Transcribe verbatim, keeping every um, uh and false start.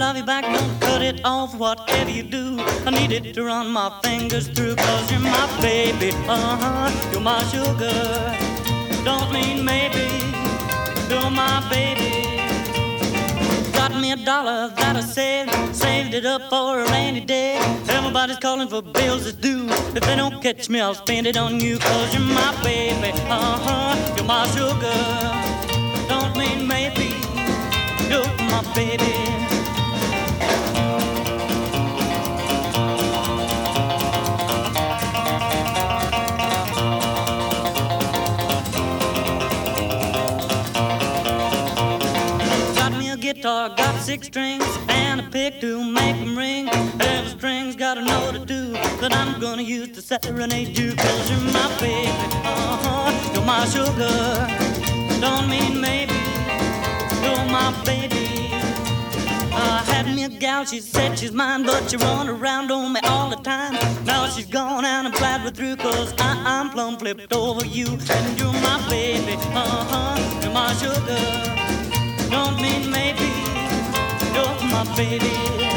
love you back, don't cut it off, whatever you do. I need it to run my fingers through, cause you're my baby, uh-huh, you're my sugar. Don't mean maybe, you're my baby. Got me a dollar that I saved, saved it up for a rainy day. Everybody's calling for bills that's due. If they don't catch me, I'll spend it on you, cause you're my baby, uh-huh, you're my sugar. Don't mean maybe, you're my baby. Guitar, got six strings and a pick to make them ring. Every string's got a note or two that I'm gonna use to serenade you, cause you're my baby, uh-huh, you're my sugar. Don't mean maybe, you're my baby. I had me a gal, she said she's mine, but she run around on me all the time. Now she's gone and I'm glad we're through, cause I, I'm plumb flipped over you. And you're my baby, uh-huh, you're my sugar. Don't mean maybe, you're my baby.